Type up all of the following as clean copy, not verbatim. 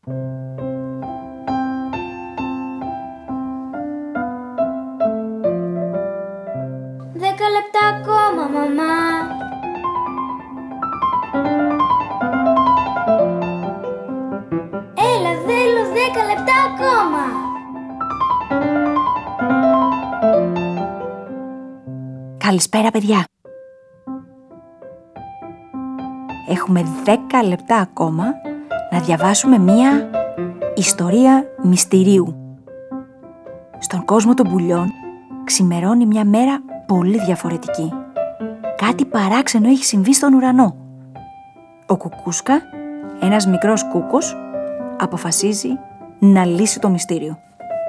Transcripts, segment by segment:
«10 λεπτά ακόμα, μαμά». «Έλα, θέλω 10 λεπτά ακόμα». Καλησπέρα, παιδιά. Έχουμε 10 λεπτά ακόμα να διαβάσουμε μία ιστορία μυστηρίου. Στον κόσμο των πουλιών ξημερώνει μια μέρα πολύ διαφορετική. Κάτι παράξενο έχει συμβεί στον ουρανό. Ο Κουκούσκα, ένας μικρός κούκος, αποφασίζει να λύσει το μυστήριο.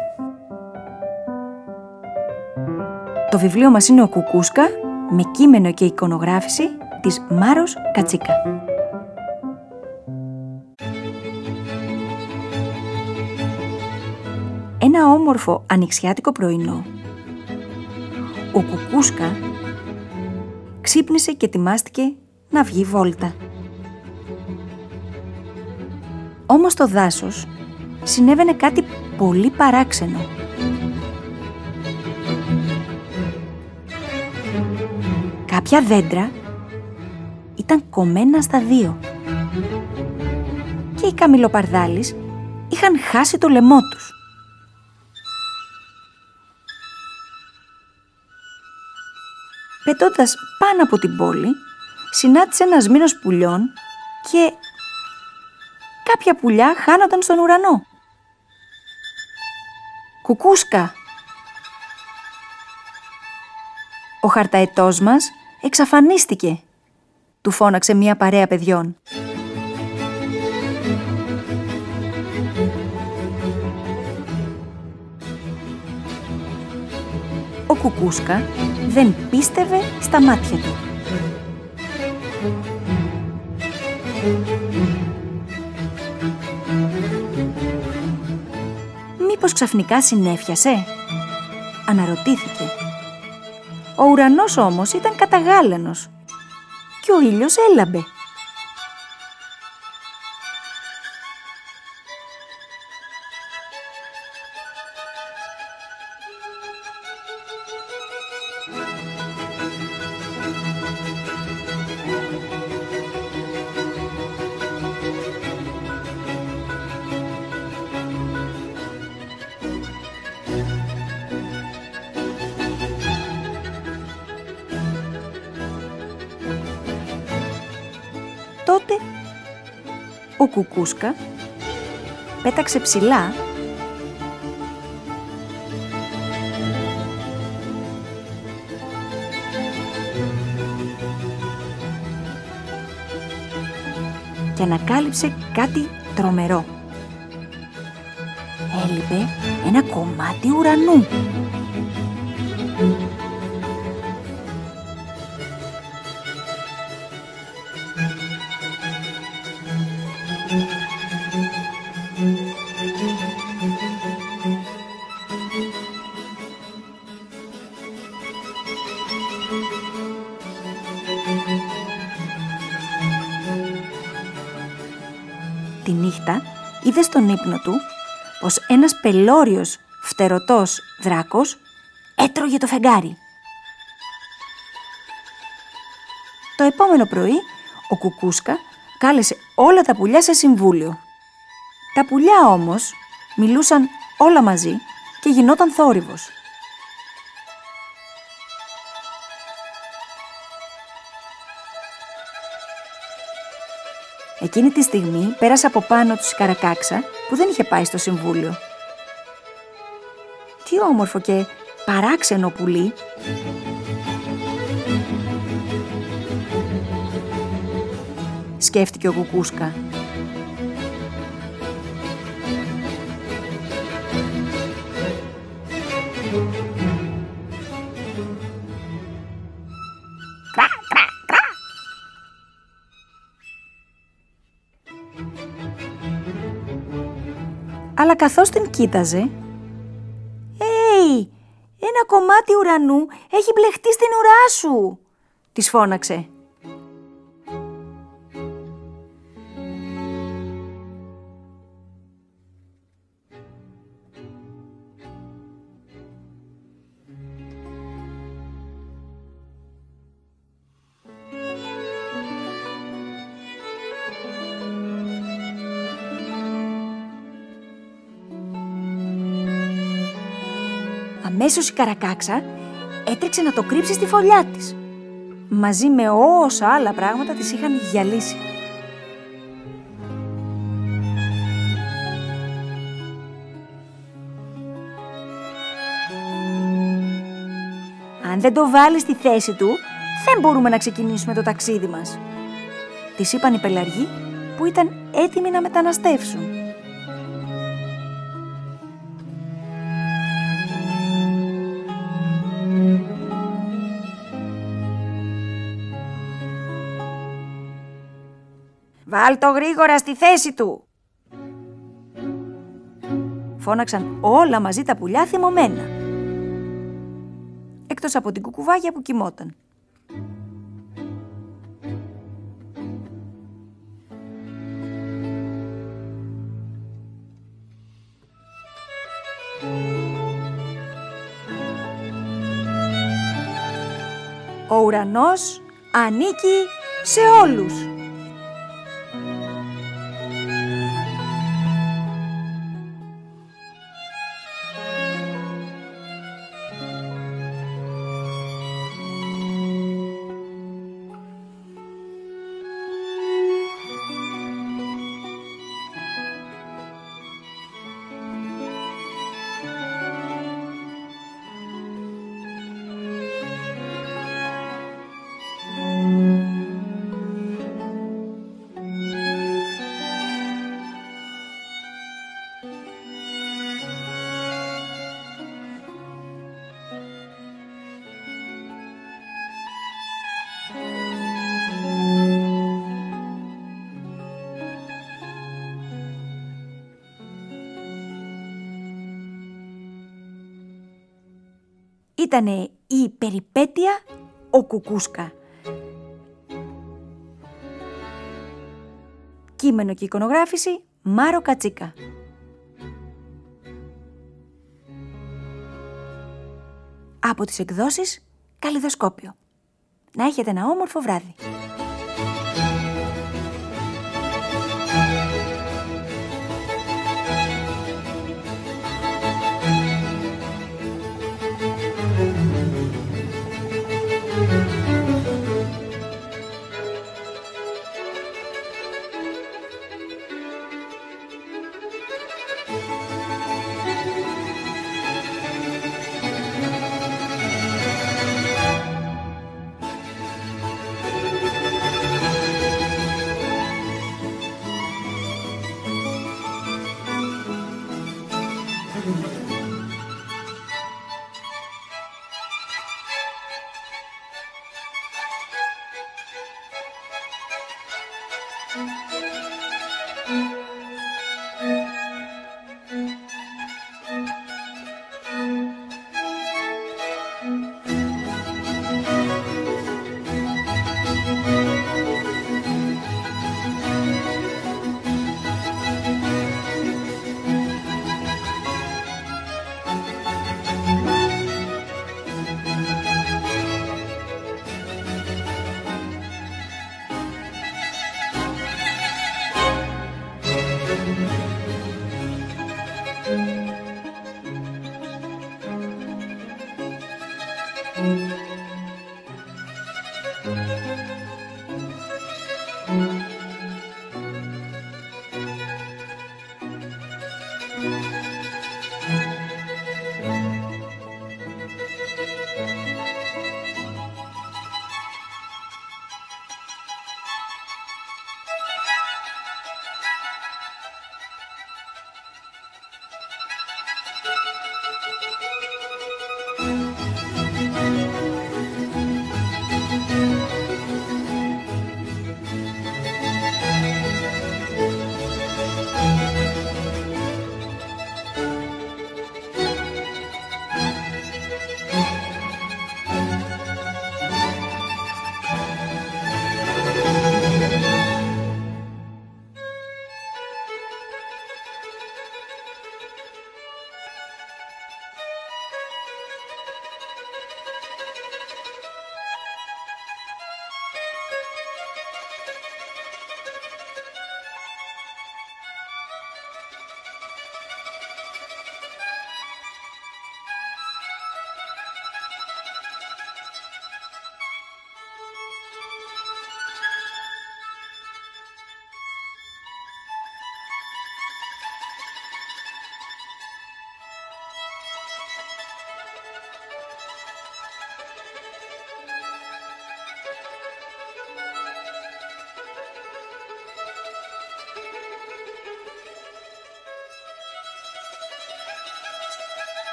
Το βιβλίο μας είναι ο Κουκούσκα, με κείμενο και εικονογράφηση της Μάρος Κατσίκα. Ένα όμορφο ανοιξιάτικο πρωινό, ο Κουκούσκα ξύπνησε και ετοιμάστηκε να βγει βόλτα. Όμως στο δάσος συνέβαινε κάτι πολύ παράξενο. Κάποια δέντρα ήταν κομμένα στα δύο και οι καμιλοπαρδάλεις είχαν χάσει το λαιμό τους. Πετώντας πάνω από την πόλη, συνάντησε ένα σμήνος πουλιών και κάποια πουλιά χάνονταν στον ουρανό. «Κουκούσκα, ο χαρταετός μας εξαφανίστηκε», του φώναξε μία παρέα παιδιών. Ο Κουκούσκα δεν πίστευε στα μάτια του. «Μήπως ξαφνικά συνέφιασε?» αναρωτήθηκε. Ο ουρανός όμως ήταν καταγάλανος και ο ήλιος έλαμπε. Τότε ο Κουκούσκα πέταξε ψηλά και ανακάλυψε κάτι τρομερό. Έλειπε ένα κομμάτι ουρανού. Τη νύχτα είδε στον ύπνο του πως ένας πελώριος φτερωτός δράκος έτρωγε το φεγγάρι. Το επόμενο πρωί ο Κουκούσκα κάλεσε όλα τα πουλιά σε συμβούλιο. Τα πουλιά όμως μιλούσαν όλα μαζί και γινόταν θόρυβος. Εκείνη τη στιγμή πέρασε από πάνω τους η Καρακάξα που δεν είχε πάει στο συμβούλιο. Τι όμορφο και παράξενο πουλί! Σκέφτηκε ο Κουκούσκα. Αλλά καθώς την κοίταζε, ένα κομμάτι ουρανού έχει μπλεχτεί στην ουρά σου», της φώναξε. Αμέσως η Καρακάξα έτρεξε να το κρύψει στη φωλιά της. Μαζί με όσα άλλα πράγματα της είχαν γυαλίσει. «Αν δεν το βάλεις στη θέση του, δεν μπορούμε να ξεκινήσουμε το ταξίδι μας», της είπαν οι πελαργοί που ήταν έτοιμοι να μεταναστεύσουν. «Βάλ το γρήγορα στη θέση του», φώναξαν όλα μαζί τα πουλιά θυμωμένα, εκτός από την κουκουβάγια που κοιμόταν. Ο ουρανός ανήκει σε όλους. Ήτανε η περιπέτεια ο Κουκούσκα. Κείμενο και εικονογράφηση Μάρο Κατσίκα. Από τις εκδόσεις Καλλιδοσκόπιο. Να έχετε ένα όμορφο βράδυ.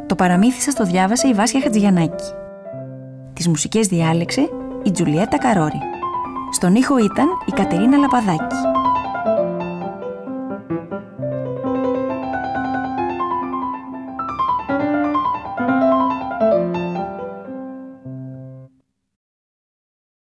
Το παραμύθι σας το διάβασε η Βάσια Χατζηγιαννάκη. Τις μουσικές διάλεξε η Τζουλιέτα Καρόρη. Στον ήχο ήταν η Κατερίνα Λαπαδάκη.